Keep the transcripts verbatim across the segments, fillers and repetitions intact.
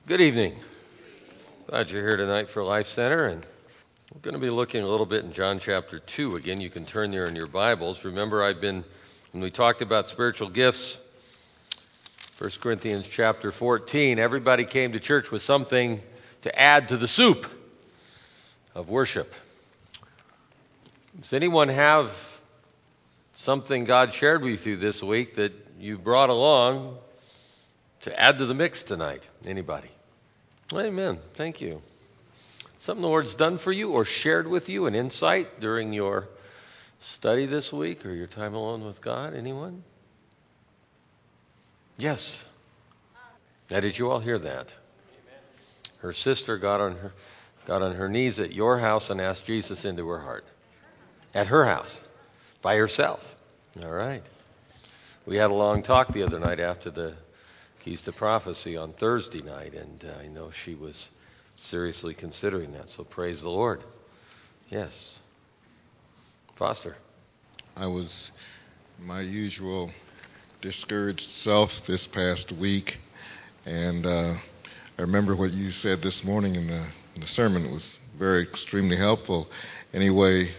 Good evening. Glad you're here tonight for Life Center, and we're going to be looking a little bit in John chapter two. Again, you can turn there in your Bibles. Remember, I've been, when we talked about spiritual gifts, First Corinthians chapter fourteen, everybody came to church with something to add to the soup of worship. Does anyone have something God shared with you this week that you brought along to add to the mix tonight? Anybody? Amen. Thank you. Something the Lord's done for you or shared with you, an insight during your study this week or your time alone with God? Anyone? Yes. Now, did you all hear that? Her sister got on her got on her knees at your house and asked Jesus into her heart. At her house. By herself. All right. We had a long talk the other night after the Keys to Prophecy on Thursday night, and uh, I know she was seriously considering that, so praise the Lord. Yes. Foster. I was my usual discouraged self this past week, and uh, I remember what you said this morning in the, in the sermon. It was very extremely helpful. Anyway,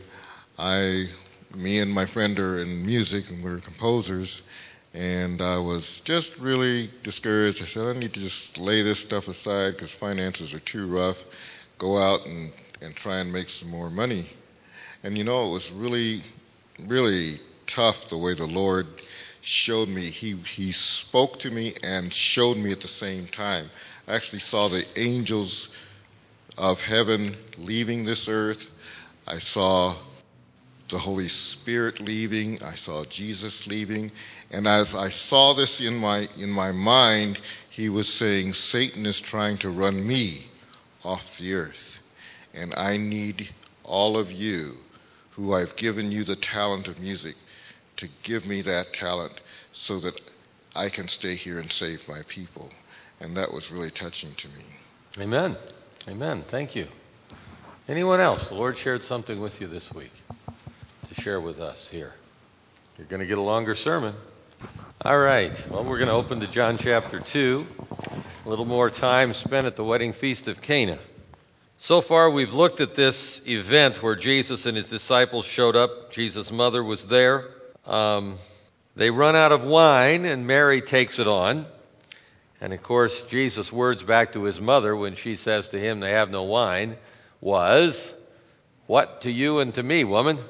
I, me and my friend are in music, and we're composers, and I was just really discouraged. I said, I need to just lay this stuff aside because finances are too rough. Go out and, and try and make some more money. And you know, it was really, really tough the way the Lord showed me. He, he spoke to me and showed me at the same time. I actually saw the angels of heaven leaving this earth. I saw the Holy Spirit leaving. I saw Jesus leaving. And as I saw this in my in my mind, he was saying, Satan is trying to run me off the earth. And I need all of you who I've given you the talent of music to give me that talent so that I can stay here and save my people. And that was really touching to me. Amen. Amen. Thank you. Anyone else? The Lord shared something with you this week to share with us here. You're going to get a longer sermon. All right. Well, we're going to open to John chapter two. A little more time spent at the wedding feast of Cana. So far, we've looked at this event where Jesus and his disciples showed up. Jesus' mother was there. Um, they run out of wine, and Mary takes it on. And, of course, Jesus' words back to his mother when she says to him, they have no wine, was, what to you and to me, woman?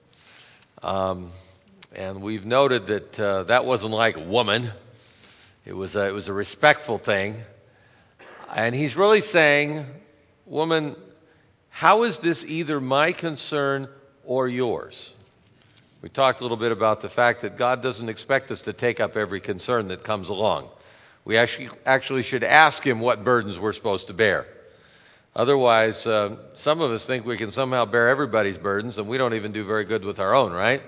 Um, and we've noted that uh, that wasn't like woman. It was a, it was a respectful thing. And he's really saying, woman, how is this either my concern or yours? We talked a little bit about the fact that God doesn't expect us to take up every concern that comes along. We actually, actually should ask him what burdens we're supposed to bear. Otherwise, uh, some of us think we can somehow bear everybody's burdens, and we don't even do very good with our own, right?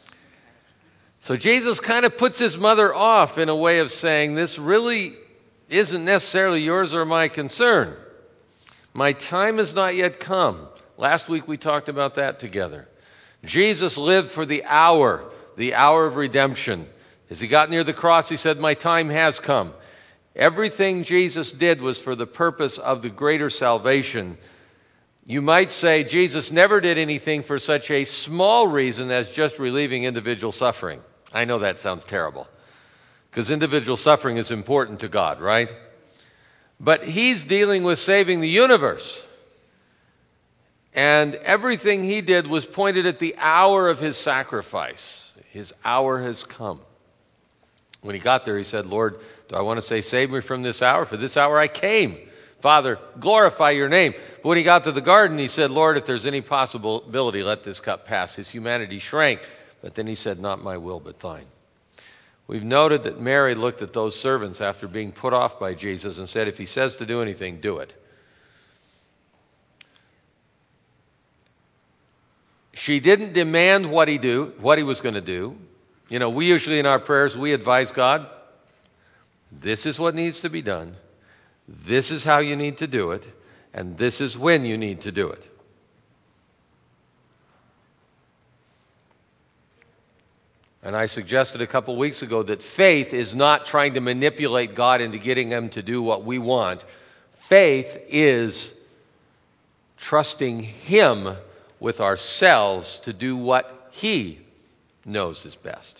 So Jesus kind of puts his mother off in a way of saying, this really isn't necessarily yours or my concern. My time has not yet come. Last week we talked about that together. Jesus lived for the hour, the hour of redemption. As he got near the cross, he said, my time has come. Everything Jesus did was for the purpose of the greater salvation. You might say Jesus never did anything for such a small reason as just relieving individual suffering. I know that sounds terrible, because individual suffering is important to God, right? But he's dealing with saving the universe. And everything he did was pointed at the hour of his sacrifice. His hour has come. When he got there, he said, Lord, do I want to say, save me from this hour? For this hour I came. Father, glorify your name. But when he got to the garden, he said, Lord, if there's any possibility, let this cup pass. His humanity shrank. But then he said, not my will, but thine. We've noted that Mary looked at those servants after being put off by Jesus and said, if he says to do anything, do it. She didn't demand what he do, what he was going to do. You know, we usually in our prayers, we advise God, this is what needs to be done. This is how you need to do it. And this is when you need to do it. And I suggested a couple weeks ago that faith is not trying to manipulate God into getting him to do what we want. Faith is trusting Him with ourselves to do what He knows is best.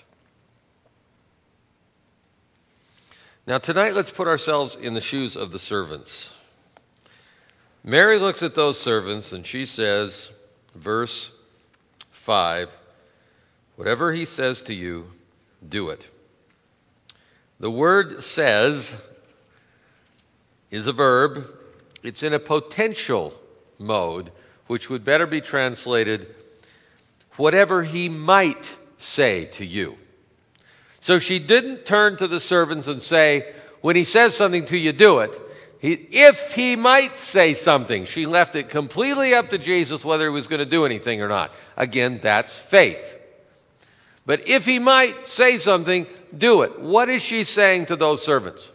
Now tonight, let's put ourselves in the shoes of the servants. Mary looks at those servants and she says, verse five, whatever He says to you, do it. The word says is a verb. It's in a potential mode, which would better be translated, whatever He might say to you. So she didn't turn to the servants and say, when He says something to you, do it. He, if He might say something, she left it completely up to Jesus whether He was going to do anything or not. Again, that's faith. But if He might say something, do it. What is she saying to those servants?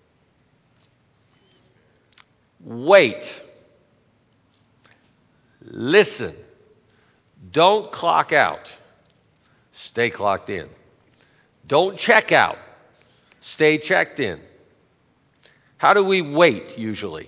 Wait. Listen. Don't clock out. Stay clocked in. Don't check out. Stay checked in. How do we wait usually?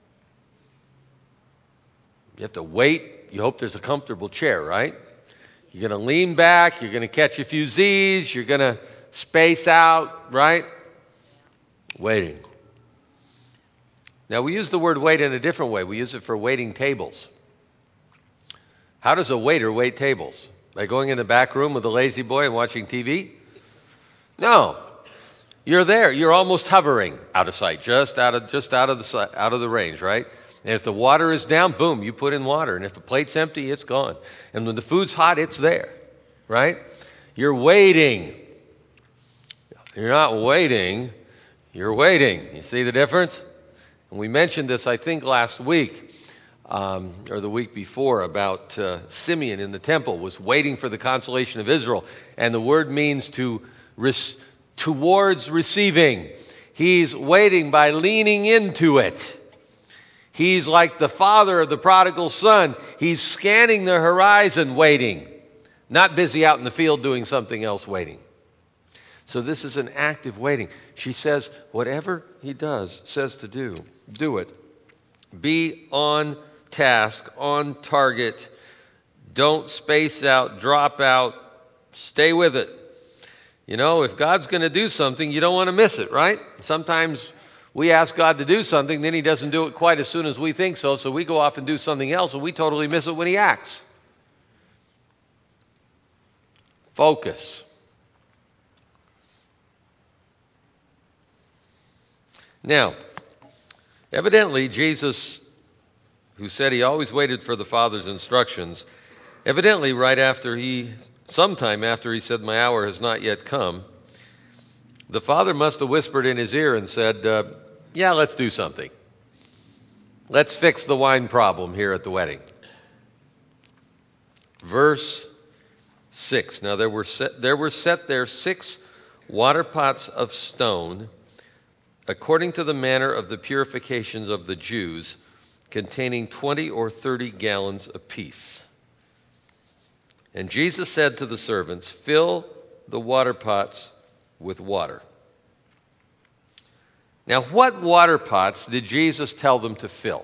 You have to wait. You hope there's a comfortable chair, right? You're going to lean back. You're going to catch a few Z's. You're going to space out, right? Waiting. Now, we use the word wait in a different way. We use it for waiting tables. How does a waiter wait tables? By going in the back room with a lazy boy and watching T V? No. You're there. You're almost hovering out of sight, just out of just out of the out of the range, right? And if the water is down, boom, you put in water. And if the plate's empty, it's gone. And when the food's hot, it's there, right? You're waiting. You're not waiting. You're waiting. You see the difference? And we mentioned this, I think, last week. Um, or the week before, about uh, Simeon in the temple was waiting for the consolation of Israel. And the word means to res- towards receiving. He's waiting by leaning into it. He's like the father of the prodigal son. He's scanning the horizon waiting, not busy out in the field doing something else waiting. So this is an active waiting. She says, whatever He does, says to do, do it. Be on task, on target. Don't space out, drop out. Stay with it. You know, if God's going to do something, you don't want to miss it, right? Sometimes we ask God to do something, then He doesn't do it quite as soon as we think so, so we go off and do something else, and we totally miss it when He acts. Focus. Now, evidently, Jesus, who said He always waited for the Father's instructions, evidently right after He, sometime after He said, my hour has not yet come, the Father must have whispered in His ear and said, uh, yeah, let's do something. Let's fix the wine problem here at the wedding. Verse six. Now there were set, there were set there six water pots of stone, according to the manner of the purifications of the Jews, containing twenty or thirty gallons apiece. And Jesus said to the servants, fill the water pots with water. Now, what water pots did Jesus tell them to fill?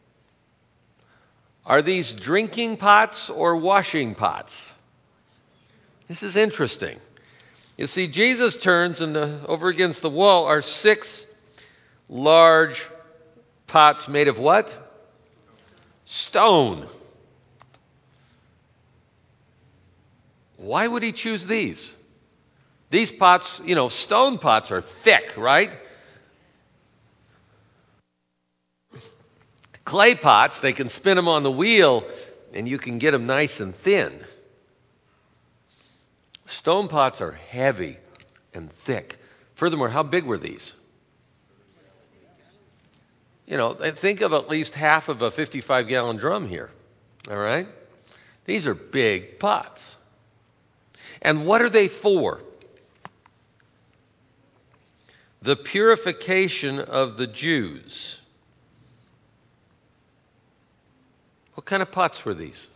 Are these drinking pots or washing pots? This is interesting. You see, Jesus turns, and uh, over against the wall are six large pots made of what? Stone. Why would He choose these? These pots, you know, stone pots are thick, right? Clay pots, they can spin them on the wheel, and you can get them nice and thin. Stone pots are heavy and thick. Furthermore, how big were these? You know, think of at least half of a fifty-five gallon drum here, all right? These are big pots. And what are they for? The purification of the Jews. What kind of pots were these?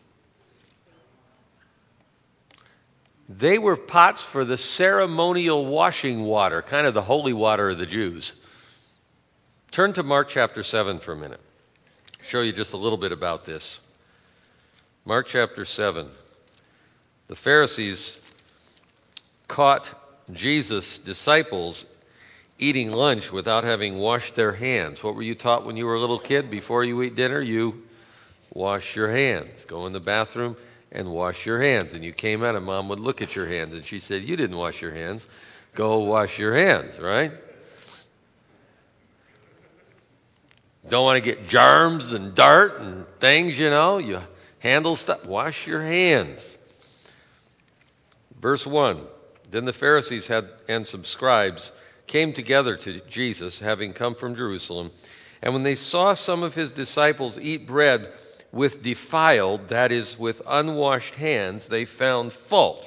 They were pots for the ceremonial washing water, kind of the holy water of the Jews. Turn to Mark chapter seven for a minute. Show you just a little bit about this. Mark chapter seven. The Pharisees caught Jesus' disciples eating lunch without having washed their hands. What were you taught when you were a little kid? Before you eat dinner, you wash your hands. Go in the bathroom and wash your hands. And you came out and Mom would look at your hands and she said, you didn't wash your hands. Go wash your hands, right? Don't want to get germs and dirt and things, you know. You handle stuff. Wash your hands. Verse one. Then the Pharisees had and some scribes came together to Jesus, having come from Jerusalem. And when they saw some of his disciples eat bread with defiled, that is, with unwashed hands, they found fault.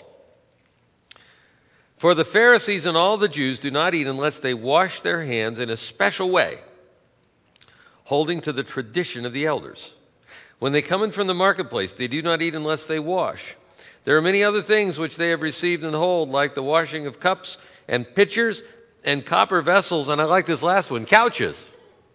For the Pharisees and all the Jews do not eat unless they wash their hands in a special way, holding to the tradition of the elders. When they come in from the marketplace, they do not eat unless they wash. There are many other things which they have received and hold, like the washing of cups and pitchers and copper vessels, and I like this last one, couches.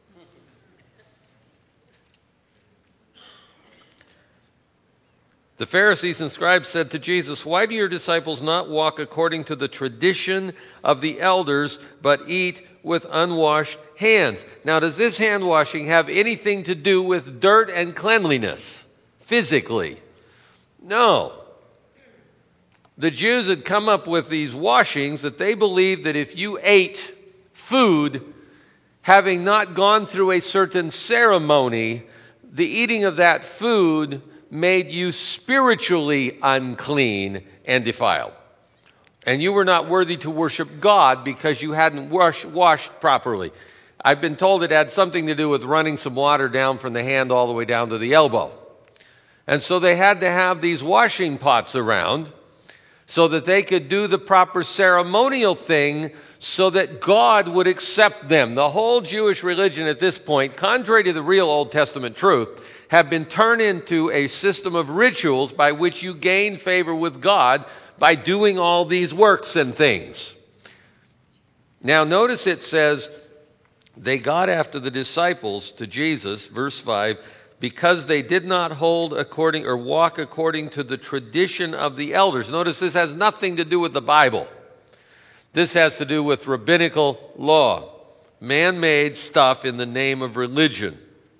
The Pharisees and scribes said to Jesus, why do your disciples not walk according to the tradition of the elders, but eat with unwashed hands? Now, does this hand washing have anything to do with dirt and cleanliness, physically? No. The Jews had come up with these washings that they believed that if you ate food, having not gone through a certain ceremony, the eating of that food made you spiritually unclean and defiled. And you were not worthy to worship God because you hadn't wash, washed properly. I've been told it had something to do with running some water down from the hand all the way down to the elbow. And so they had to have these washing pots around so that they could do the proper ceremonial thing so that God would accept them. The whole Jewish religion at this point, contrary to the real Old Testament truth, have been turned into a system of rituals by which you gain favor with God by doing all these works and things. Now notice it says, they got after the disciples to Jesus, verse five, because they did not hold according or walk according to the tradition of the elders. Notice this has nothing to do with the Bible. This has to do with rabbinical law, man-made stuff in the name of religion.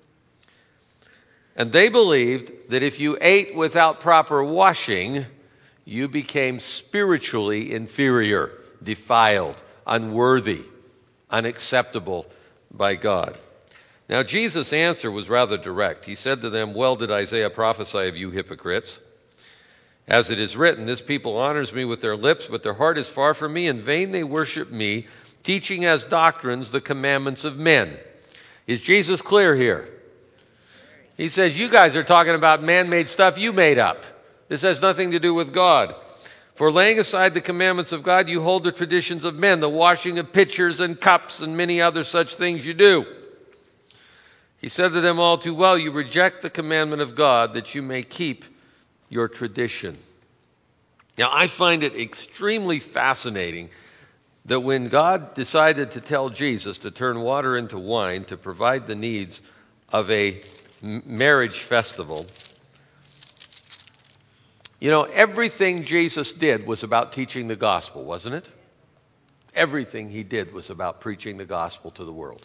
And they believed that if you ate without proper washing, you became spiritually inferior, defiled, unworthy, unacceptable by God. Now, Jesus' answer was rather direct. He said to them, well did Isaiah prophesy of you hypocrites. As it is written, this people honors me with their lips, but their heart is far from me. In vain they worship me, teaching as doctrines the commandments of men. Is Jesus clear here? He says, you guys are talking about man-made stuff you made up. This has nothing to do with God. For laying aside the commandments of God, you hold the traditions of men, the washing of pitchers and cups and many other such things you do. He said to them, all too well, you reject the commandment of God that you may keep your tradition. Now, I find it extremely fascinating that when God decided to tell Jesus to turn water into wine to provide the needs of a marriage festival, you know, everything Jesus did was about teaching the gospel, wasn't it? Everything he did was about preaching the gospel to the world.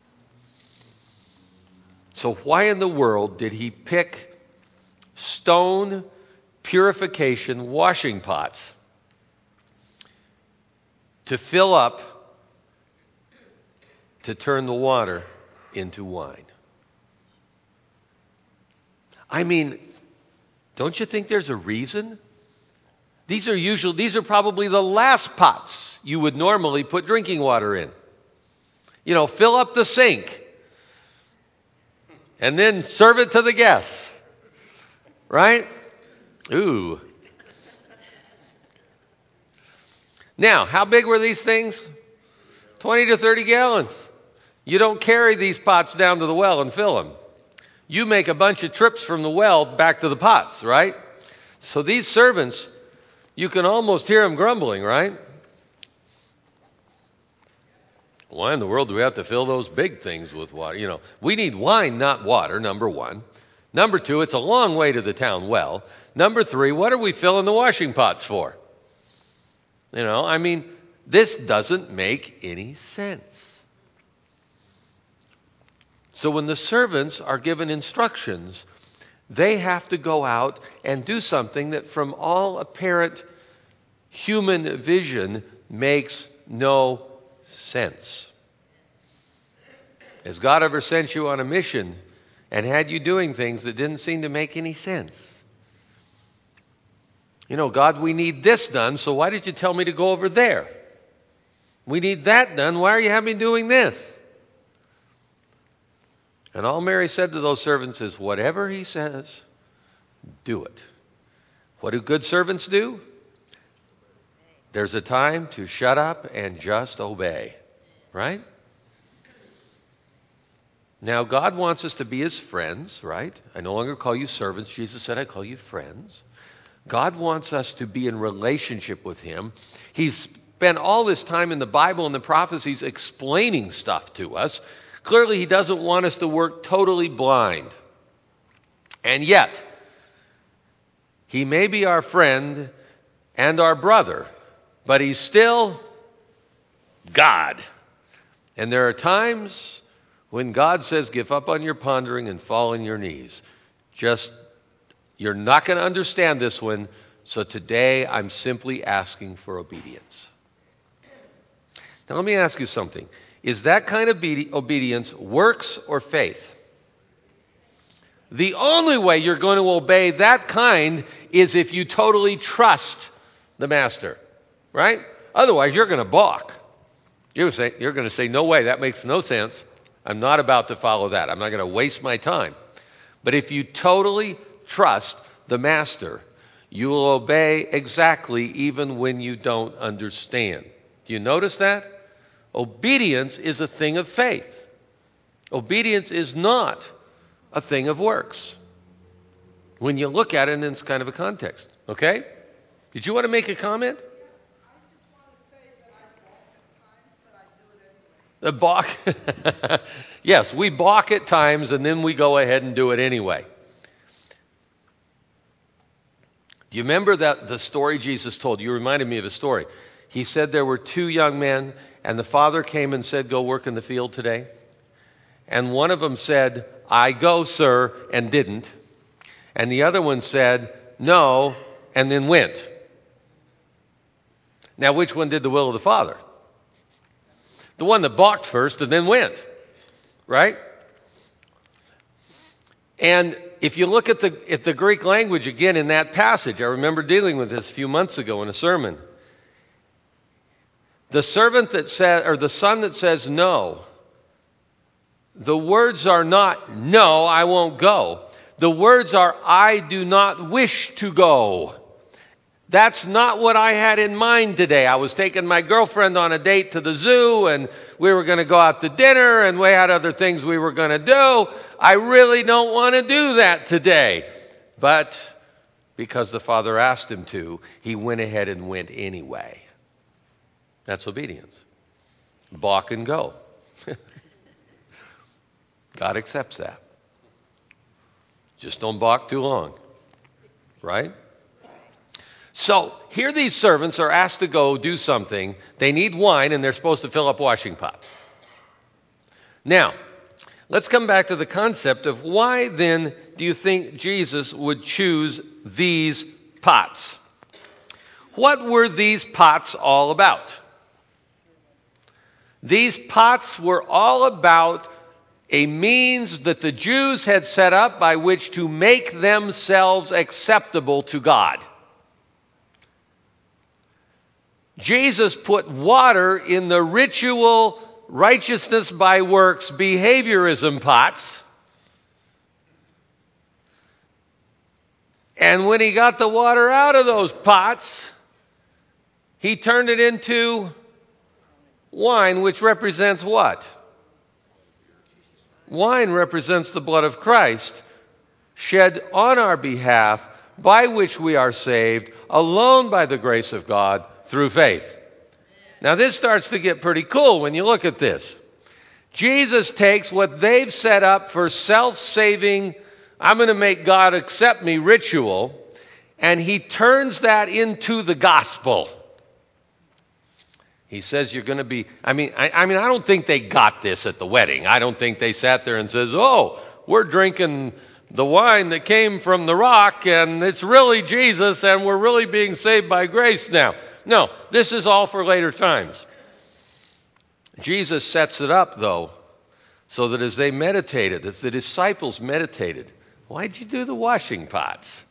So why in the world did he pick stone purification washing pots to fill up to turn the water into wine? I mean, don't you think there's a reason? These are usually, these are probably the last pots you would normally put drinking water in. You know, fill up the sink and then serve it to the guests. Right? Ooh. Now, how big were these things? twenty to thirty gallons. You don't carry these pots down to the well and fill them. You make a bunch of trips from the well back to the pots, right? So these servants, you can almost hear them grumbling, right? Why in the world do we have to fill those big things with water? You know, we need wine, not water, number one. Number two, it's a long way to the town well. Number three, what are we filling the washing pots for? You know, I mean, this doesn't make any sense. So when the servants are given instructions, they have to go out and do something that from all apparent human vision makes no sense. Has God ever sent you on a mission and had you doing things that didn't seem to make any sense? You know, God, we need this done, so why did you tell me to go over there? We need that done, why are you having me doing this? And all Mary said to those servants is, whatever he says, do it. What do good servants do? There's a time to shut up and just obey, right? Now, God wants us to be his friends, right? I no longer call you servants. Jesus said, I call you friends. God wants us to be in relationship with him. He's spent all this time in the Bible and the prophecies explaining stuff to us. Clearly, he doesn't want us to work totally blind. And yet, he may be our friend and our brother, but he's still God. And there are times when God says, give up on your pondering and fall on your knees. Just, you're not going to understand this one, so today I'm simply asking for obedience. Now let me ask you something. Is that kind of obe- obedience works or faith? The only way you're going to obey that kind is if you totally trust the master, right? Otherwise, you're going to balk. You're say, you're going to say, no way, that makes no sense. I'm not about to follow that. I'm not going to waste my time. But if you totally trust the master, you will obey exactly even when you don't understand. Do you notice that? Obedience is a thing of faith. Obedience is not a thing of works. When you look at it in this kind of a context, okay? Did you want to make a comment? The balk. Yes, we balk at times and then we go ahead and do it anyway. Do you remember that the story Jesus told? You reminded me of a story. He said there were two young men and the father came and said, go work in the field today. And one of them said, I go, sir, and didn't. And the other one said, no, and then went. Now, which one did the will of the Father? The one that balked first and then went, right? And if you look at the at the Greek language again in that passage, I remember dealing with this a few months ago in a sermon. The servant that said, or the son that says no, the words are not, no, I won't go. The words are, I do not wish to go. That's not what I had in mind today. I was taking my girlfriend on a date to the zoo, and we were going to go out to dinner, and we had other things we were going to do. I really don't want to do that today. But because the Father asked him to, he went ahead and went anyway. That's obedience. Balk and go. God accepts that. Just don't balk too long, right? So here these servants are asked to go do something. They need wine and they're supposed to fill up washing pots. Now, let's come back to the concept of why then do you think Jesus would choose these pots? What were these pots all about? These pots were all about a means that the Jews had set up by which to make themselves acceptable to God. Jesus put water in the ritual righteousness by works behaviorism pots. And when he got the water out of those pots, he turned it into wine, which represents what? Wine represents the blood of Christ, shed on our behalf, by which we are saved, alone by the grace of God, through faith. Now this starts to get pretty cool when you look at this. Jesus takes what they've set up for self-saving, I'm going to make God accept me ritual, and he turns that into the gospel. He says you're going to be, I mean, I, I mean, I don't think they got this at the wedding. I don't think they sat there and says, oh, we're drinking the wine that came from the rock, and it's really Jesus, and we're really being saved by grace now. No, this is all for later times. Jesus sets it up, though, so that as they meditated, as the disciples meditated, why'd you do the washing pots?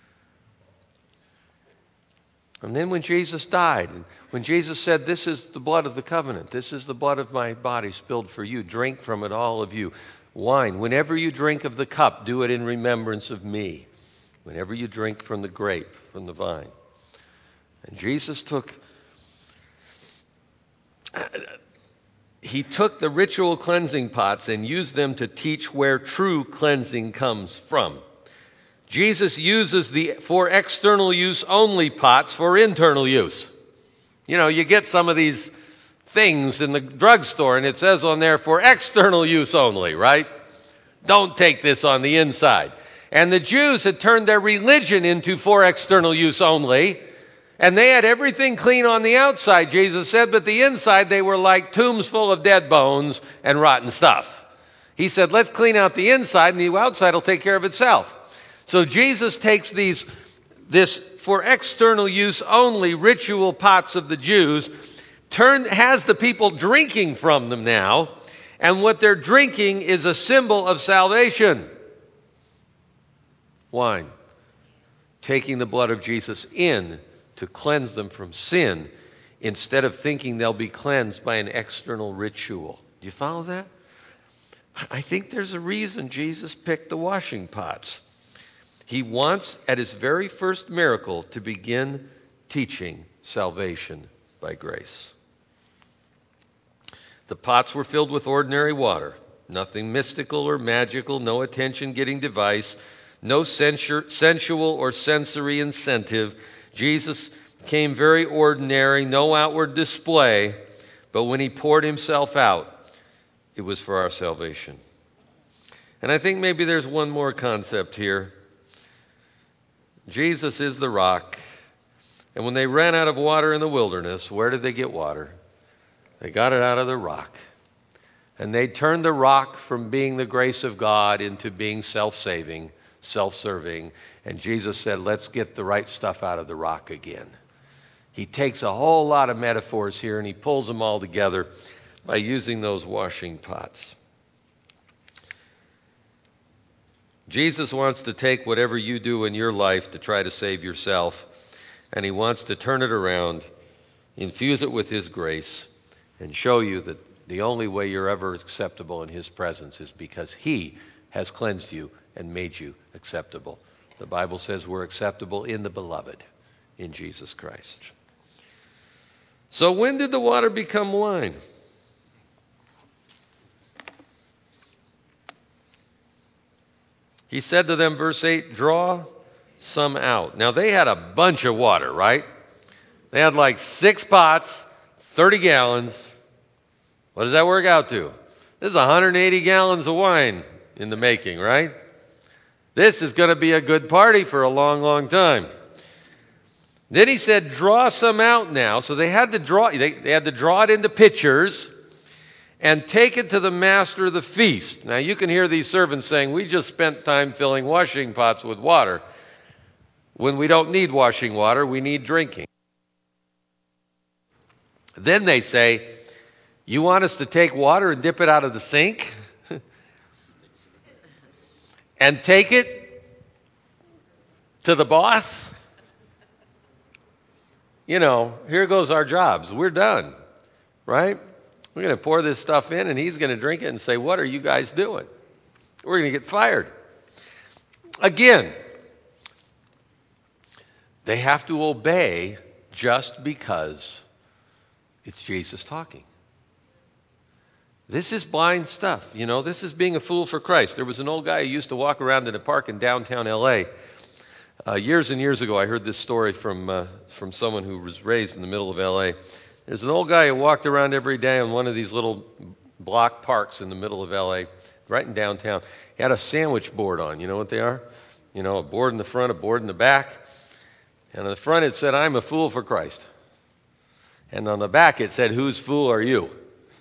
And then when Jesus died, when Jesus said, this is the blood of the covenant, this is the blood of my body spilled for you, drink from it, all of you. Wine, whenever you drink of the cup, do it in remembrance of me. Whenever you drink from the grape, from the vine. And Jesus took, he took the ritual cleansing pots and used them to teach where true cleansing comes from. Jesus uses the for external use only pots for internal use. You know, you get some of these things in the drugstore and it says on there for external use only, right? Don't take this on the inside. And the Jews had turned their religion into for external use only, and they had everything clean on the outside, Jesus said, but the inside they were like tombs full of dead bones and rotten stuff. He said, let's clean out the inside and the outside will take care of itself. So Jesus takes these, this for external use only ritual pots of the Jews, turn, has the people drinking from them now, and what they're drinking is a symbol of salvation. Wine. Taking the blood of Jesus in to cleanse them from sin, instead of thinking they'll be cleansed by an external ritual. Do you follow that? I think there's a reason Jesus picked the washing pots. He wants, at his very first miracle, to begin teaching salvation by grace. The pots were filled with ordinary water, nothing mystical or magical, no attention-getting device, no sensu- sensual or sensory incentive. Jesus came very ordinary, no outward display, but when he poured himself out, it was for our salvation. And I think maybe there's one more concept here. Jesus is the rock, and when they ran out of water in the wilderness, where did they get water? They got it out of the rock. And they turned the rock from being the grace of God into being self-saving, self-serving. And Jesus said, let's get the right stuff out of the rock again. He takes a whole lot of metaphors here and he pulls them all together by using those washing pots. Jesus wants to take whatever you do in your life to try to save yourself, and he wants to turn it around, infuse it with his grace, and show you that the only way you're ever acceptable in his presence is because he has cleansed you and made you acceptable. The Bible says we're acceptable in the beloved, in Jesus Christ. So when did the water become wine? He said to them, verse eight, draw some out. Now they had a bunch of water, right? They had like six pots, thirty gallons. What does that work out to? This is one hundred eighty gallons of wine in the making, right? This is going to be a good party for a long, long time. Then he said, draw some out now. So they had to draw, they, they had to draw it into pitchers and take it to the master of the feast. Now you can hear these servants saying, we just spent time filling washing pots with water. When we don't need washing water, we need drinking. Then they say, you want us to take water and dip it out of the sink? And take it to the boss? You know, here goes our jobs. We're done, right? We're going to pour this stuff in, and he's going to drink it and say, what are you guys doing? We're going to get fired. Again, they have to obey just because it's Jesus talking. This is blind stuff. You know, this is being a fool for Christ. There was an old guy who used to walk around in a park in downtown L A Uh, years and years ago, I heard this story from uh, from someone who was raised in the middle of L A There's an old guy who walked around every day in one of these little block parks in the middle of L A, right in downtown. He had a sandwich board on. You know what they are? You know, a board in the front, a board in the back. And on the front it said, "I'm a fool for Christ." And on the back it said, "Whose fool are you?"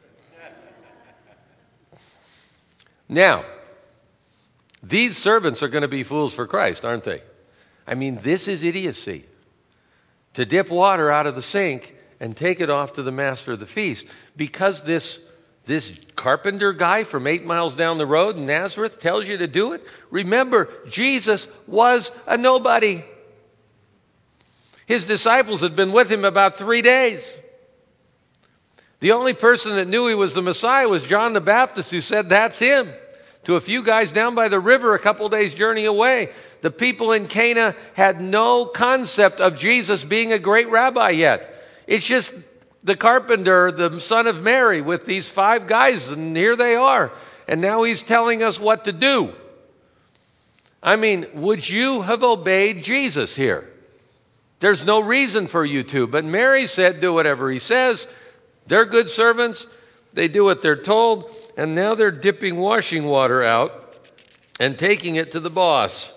Now, these servants are going to be fools for Christ, aren't they? I mean, this is idiocy. To dip water out of the sink and take it off to the master of the feast. Because this, this carpenter guy from eight miles down the road in Nazareth tells you to do it. Remember, Jesus was a nobody. His disciples had been with him about three days. The only person that knew he was the Messiah was John the Baptist, who said, "That's him," to a few guys down by the river a couple days' journey away. The people in Cana had no concept of Jesus being a great rabbi yet. It's just the carpenter, the son of Mary, with these five guys, and here they are. And now he's telling us what to do. I mean, would you have obeyed Jesus here? There's no reason for you to, but Mary said, do whatever he says. They're good servants. They do what they're told, and now they're dipping washing water out and taking it to the boss.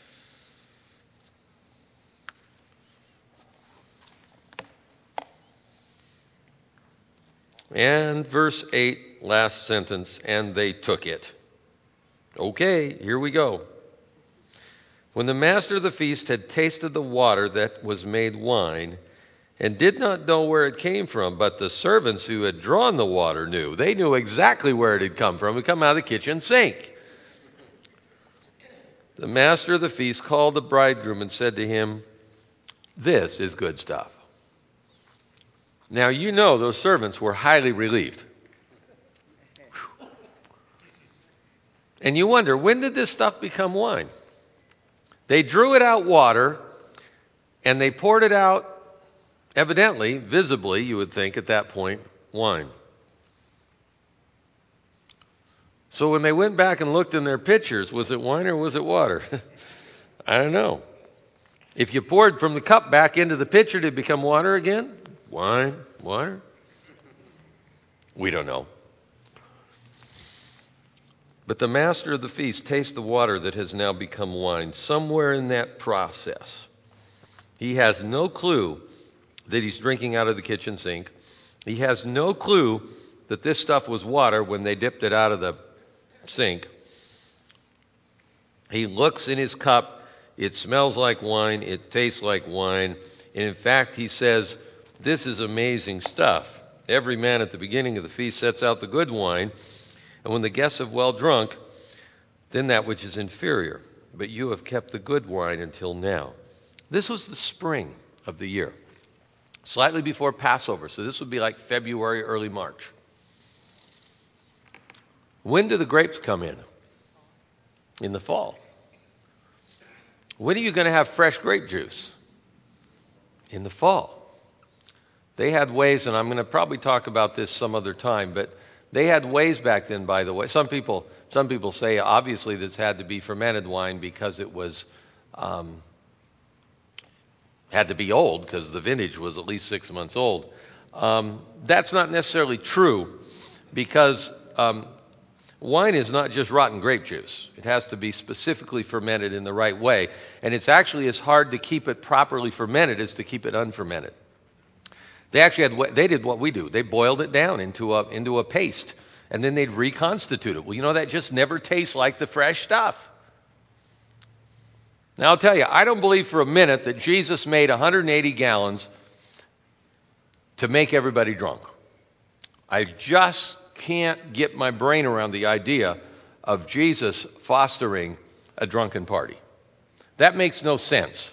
And verse eight, last sentence, and they took it. Okay, here we go. When the master of the feast had tasted the water that was made wine, and did not know where it came from, but the servants who had drawn the water knew. They knew exactly where it had come from. It had come out of the kitchen sink. The master of the feast called the bridegroom and said to him, "This is good stuff." Now, you know those servants were highly relieved. And you wonder, when did this stuff become wine? They drew it out water, and they poured it out, evidently, visibly, you would think at that point, wine. So when they went back and looked in their pitchers, was it wine or was it water? I don't know. If you poured from the cup back into the pitcher, did it become water again? Wine, water? We don't know. But the master of the feast tastes the water that has now become wine. Somewhere in that process, he has no clue that he's drinking out of the kitchen sink. He has no clue that this stuff was water when they dipped it out of the sink. He looks in his cup. It smells like wine. It tastes like wine. And in fact, he says, "This is amazing stuff. Every man at the beginning of the feast sets out the good wine, and when the guests have well drunk, then that which is inferior. But you have kept the good wine until now." This was the spring of the year, slightly before Passover. So this would be like February, early March. When do the grapes come in? In the fall. When are you going to have fresh grape juice? In the fall. They had ways, and I'm going to probably talk about this some other time, but they had ways back then, by the way. Some people, some people say, obviously, this had to be fermented wine because it was um, had to be old because the vintage was at least six months old. Um, that's not necessarily true because um, wine is not just rotten grape juice. It has to be specifically fermented in the right way. And it's actually as hard to keep it properly fermented as to keep it unfermented. They actually had, they did what we do. They boiled it down into a, into a paste, and then they'd reconstitute it. Well, you know, that just never tastes like the fresh stuff. Now, I'll tell you, I don't believe for a minute that Jesus made one hundred eighty gallons to make everybody drunk. I just can't get my brain around the idea of Jesus fostering a drunken party. That makes no sense.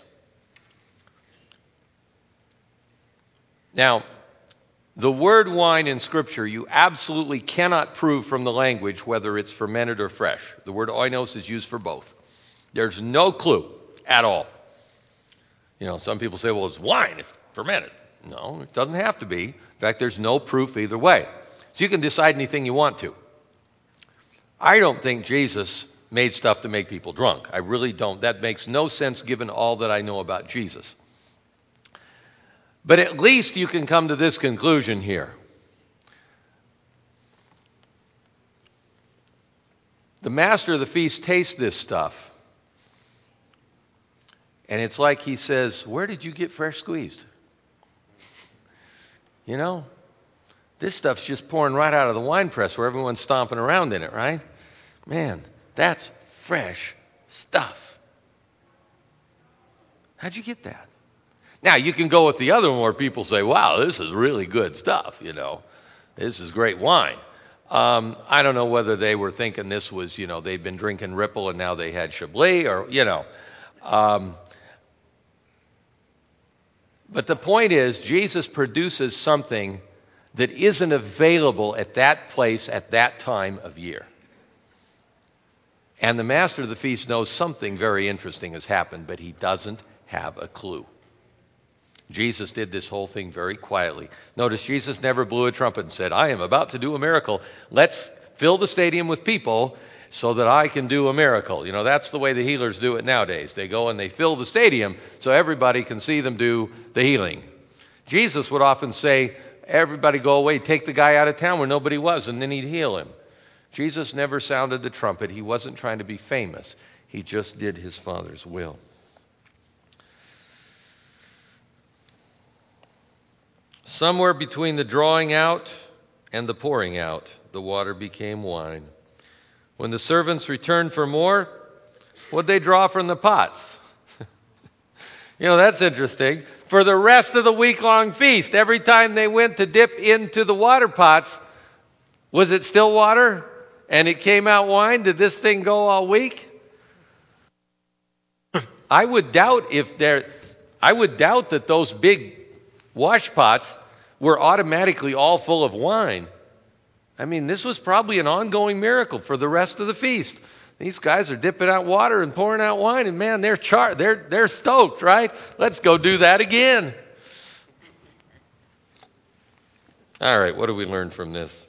Now, the word wine in Scripture, you absolutely cannot prove from the language whether it's fermented or fresh. The word oinos is used for both. There's no clue at all. You know, some people say, well, it's wine, it's fermented. No, it doesn't have to be. In fact, there's no proof either way. So you can decide anything you want to. I don't think Jesus made stuff to make people drunk. I really don't. That makes no sense given all that I know about Jesus. But at least you can come to this conclusion here. The master of the feast tastes this stuff. And it's like he says, where did you get fresh squeezed? You know, this stuff's just pouring right out of the wine press where everyone's stomping around in it, right? Man, that's fresh stuff. How'd you get that? Now, you can go with the other one where people say, wow, this is really good stuff, you know. This is great wine. Um, I don't know whether they were thinking this was, you know, they'd been drinking Ripple and now they had Chablis or, you know. Um, but the point is, Jesus produces something that isn't available at that place at that time of year. And the master of the feast knows something very interesting has happened, but he doesn't have a clue. Jesus did this whole thing very quietly. Notice Jesus never blew a trumpet and said, I am about to do a miracle. Let's fill the stadium with people so that I can do a miracle. You know, that's the way the healers do it nowadays. They go and they fill the stadium so everybody can see them do the healing. Jesus would often say, everybody go away, take the guy out of town where nobody was, and then he'd heal him. Jesus never sounded the trumpet. He wasn't trying to be famous. He just did his Father's will. Somewhere between the drawing out and the pouring out, the water became wine. When the servants returned for more, what'd they draw from the pots? You know, that's interesting. For the rest of the week-long feast, every time they went to dip into the water pots, was it still water? And it came out wine? Did this thing go all week? I would doubt if there, I would doubt that those big wash pots were automatically all full of wine. I mean, this was probably an ongoing miracle for the rest of the feast. These guys are dipping out water and pouring out wine, and man, they're char- they're they're stoked, right? Let's go do that again. All right, what do we learn from this?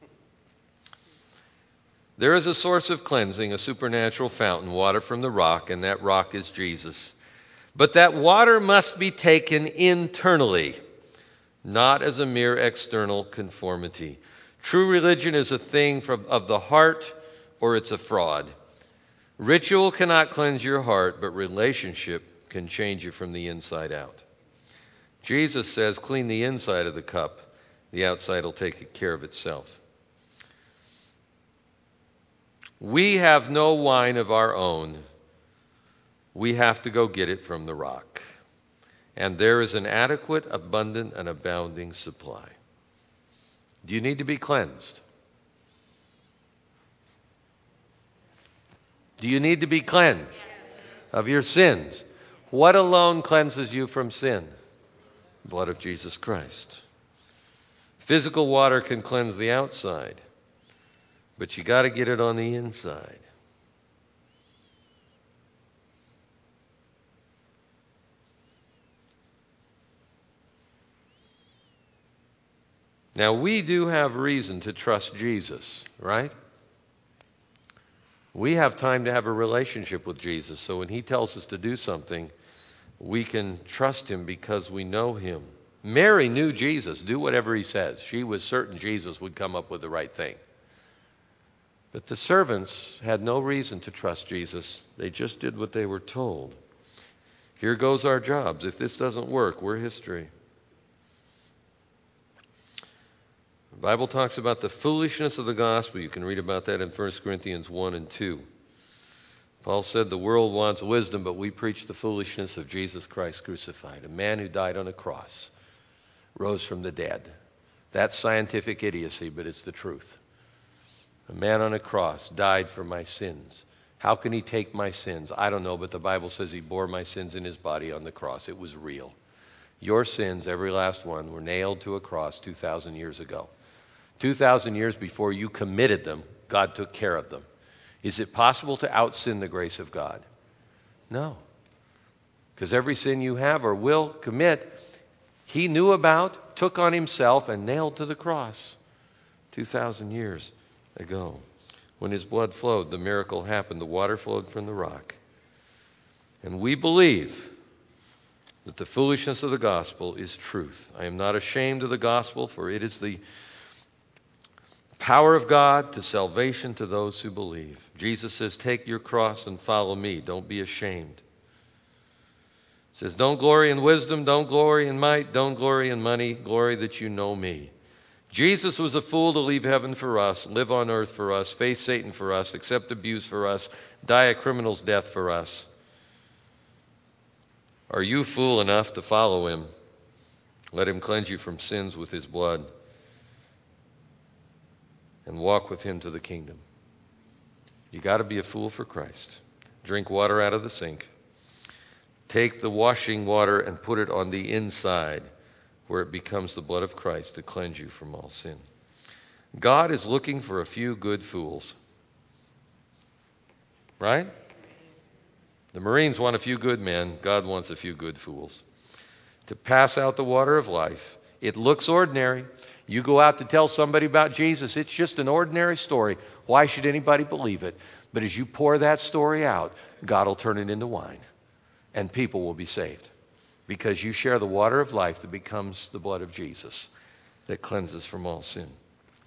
There is a source of cleansing, a supernatural fountain, water from the rock, and that rock is Jesus. But that water must be taken internally, not as a mere external conformity. True religion is a thing from, of the heart, or it's a fraud. Ritual cannot cleanse your heart, but relationship can change you from the inside out. Jesus says, clean the inside of the cup. The outside will take care of itself. We have no wine of our own. We have to go get it from the rock. And there is an adequate, abundant, and abounding supply. Do you need to be cleansed? Do you need to be cleansed of your sins? What alone cleanses you from sin? The blood of Jesus Christ. Physical water can cleanse the outside, but you got to get it on the inside. Now, we do have reason to trust Jesus, right? We have time to have a relationship with Jesus, so when he tells us to do something, we can trust him because we know him. Mary knew Jesus. Do whatever he says. She was certain Jesus would come up with the right thing. But the servants had no reason to trust Jesus. They just did what they were told. Here goes our jobs. If this doesn't work, we're history. The Bible talks about the foolishness of the gospel. You can read about that in First Corinthians one and two. Paul said the world wants wisdom, but we preach the foolishness of Jesus Christ crucified, a man who died on a cross, rose from the dead. That's scientific idiocy, but it's the truth. A man on a cross died for my sins. How can he take my sins? I don't know, but the Bible says he bore my sins in his body on the cross. It was real. Your sins, every last one, were nailed to a cross two thousand years ago. two thousand years before you committed them, God took care of them. Is it possible to out-sin the grace of God? No. Because every sin you have or will commit, he knew about, took on himself, and nailed to the cross two thousand years ago. When his blood flowed, the miracle happened. The water flowed from the rock. And we believe that the foolishness of the gospel is truth. I am not ashamed of the gospel, for it is the power of God to salvation to those who believe. Jesus says, take your cross and follow me. Don't be ashamed. He says, don't glory in wisdom, don't glory in might, don't glory in money, glory that you know me. Jesus was a fool to leave heaven for us, live on earth for us, face Satan for us, accept abuse for us, die a criminal's death for us. Are you fool enough to follow him? Let him cleanse you from sins with his blood and walk with him to the kingdom. You got to be a fool for Christ. Drink water out of the sink. Take the washing water and put it on the inside where it becomes the blood of Christ to cleanse you from all sin. God is looking for a few good fools. Right? The Marines want a few good men. God wants a few good fools to pass out the water of life. It looks ordinary. You go out to tell somebody about Jesus, it's just an ordinary story. Why should anybody believe it? But as you pour that story out, God will turn it into wine, and people will be saved because you share the water of life that becomes the blood of Jesus that cleanses from all sin.